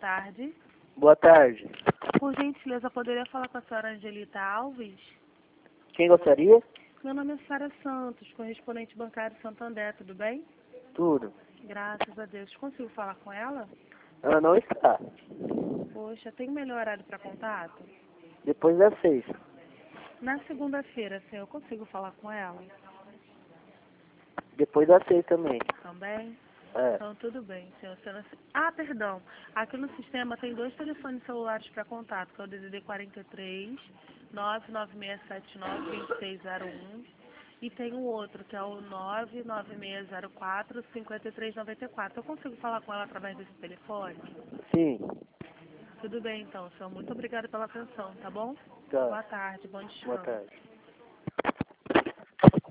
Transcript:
tarde. Boa tarde. Por gentileza, poderia falar com a senhora Angelita Alves? Quem gostaria? Meu nome é Sara Santos, correspondente bancário Santander, tudo bem? Tudo. Graças a Deus. Consigo falar com ela? Ela não está. Poxa, tem melhor horário para contato? Depois das 6. Na segunda-feira, senhor, eu consigo falar com ela? Depois das 6 também. Também? É. Então, tudo bem, senhor. Ah, perdão. Aqui no sistema tem 2 telefones celulares para contato, que é o DDD 43 99679 2601 e tem um outro, que é o 99604 5394. Eu consigo falar com ela através desse telefone? Sim. Tudo bem, então, senhor. Muito obrigada pela atenção, tá bom? Tá. Boa tarde, bom Boa descanso. tarde.